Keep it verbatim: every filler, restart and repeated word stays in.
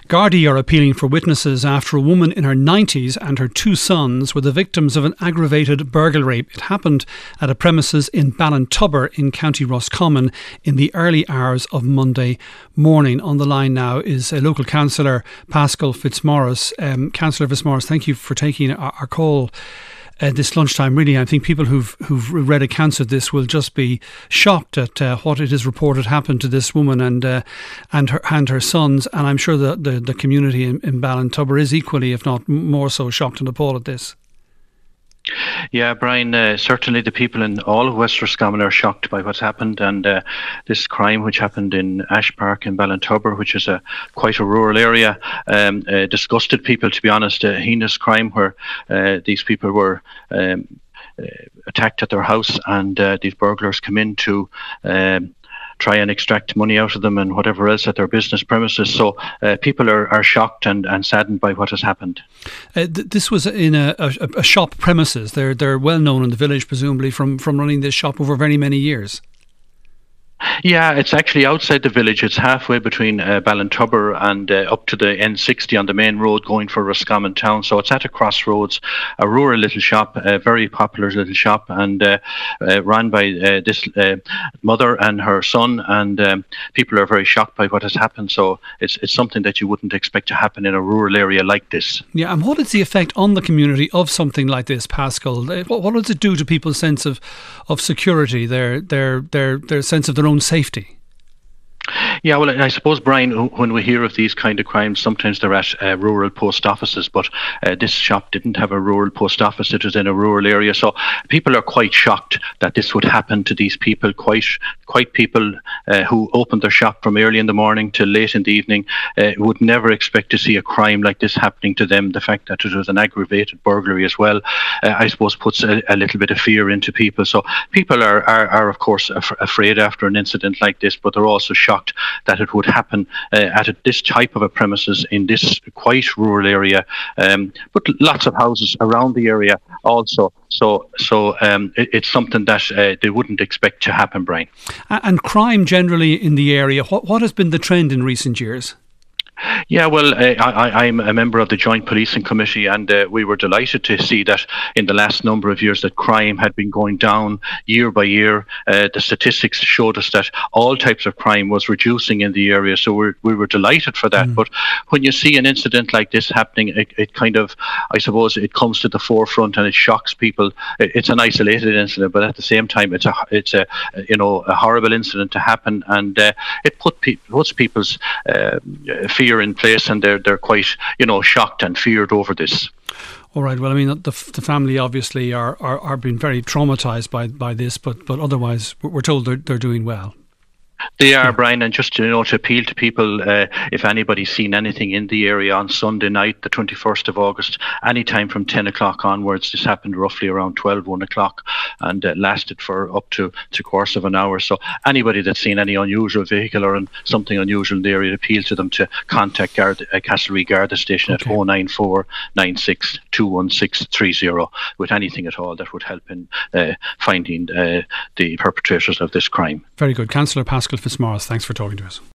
Gardaí are appealing for witnesses after a woman in her nineties and her two sons were the victims of an aggravated burglary. It happened at a premises in Ballintubber in County Roscommon in the early hours of Monday morning. On the line now is a local councillor, Paschal Fitzmaurice. Um, Councillor Fitzmaurice, thank you for taking our, our call. Uh, this lunchtime, really, I think people who've who've read accounts of this will just be shocked at uh, what it is reported happened to this woman and uh, and her and her sons. And I'm sure that the, the community in, in Ballintubber is equally, if not more so, shocked and appalled at this. Yeah, Brian, uh, certainly the people in all of West Roscommon are shocked by what's happened, and uh, this crime which happened in Ash Park in Ballintubber, which is a quite a rural area, um, uh, disgusted people, to be honest. A heinous crime where uh, these people were um, uh, attacked at their house, and uh, these burglars come in to um, try and extract money out of them and whatever else at their business premises. So uh, people are, are shocked and, and saddened by what has happened. Uh, th- this was in a, a, a shop premises. They're they're well known in the village, presumably from, from running this shop over very many years. Yeah, it's actually outside the village. It's halfway between uh, Ballintubber and uh, up to the N sixty on the main road going for Roscommon town. So it's at a crossroads, a rural little shop, a very popular little shop, and uh, uh, run by uh, this uh, mother and her son. And um, people are very shocked by what has happened. So it's it's something that you wouldn't expect to happen in a rural area like this. Yeah, and what is the effect on the community of something like this, Paschal? What, what does it do to people's sense of, of security, their their their their sense of their own safety? Yeah, well, I suppose, Brian, when we hear of these kind of crimes, sometimes they're at uh, rural post offices, but uh, this shop didn't have a rural post office. It was in a rural area. So people are quite shocked that this would happen to these people, quite quite people uh, who opened their shop from early in the morning till late in the evening, uh, would never expect to see a crime like this happening to them. The fact that it was an aggravated burglary as well, uh, I suppose, puts a, a little bit of fear into people. So people are, are, are of course, af- afraid after an incident like this, but they're also shocked that it would happen uh, at a, this type of a premises in this quite rural area, um, but lots of houses around the area also. So, so um, it, it's something that uh, they wouldn't expect to happen, Brian. And crime generally in the area, what what has been the trend in recent years? Yeah, well, uh, I, I'm a member of the Joint Policing Committee, and uh, we were delighted to see that in the last number of years that crime had been going down year by year. Uh, the statistics showed us that all types of crime was reducing in the area, so we're, we were delighted for that. Mm. But when you see an incident like this happening, it, it kind of, I suppose, it comes to the forefront and it shocks people. It, it's an isolated incident, but at the same time, it's a, it's a, you know, a horrible incident to happen, and uh, it put pe- puts people's uh, fear in place, and they're they're quite, you know, shocked and feared over this. All right. Well, I mean, the the family obviously are are, are being very traumatised by, by this, but but otherwise, we're told they're they're doing well. They are, Brian, and just you know, to appeal to people, uh, if anybody's seen anything in the area on Sunday night, the twenty-first of August, any time from ten o'clock onwards, this happened roughly around twelve, one o'clock, and uh, lasted for up to to course of an hour. So anybody that's seen any unusual vehicle or something unusual in the area, appeal to them to contact Guard, uh, Castlereagh Garda Station okay. at oh nine four nine six two one six three zero with anything at all that would help in uh, finding uh, the perpetrators of this crime. Very good. Councillor Paschal Fitzmaurice, thanks for talking to us.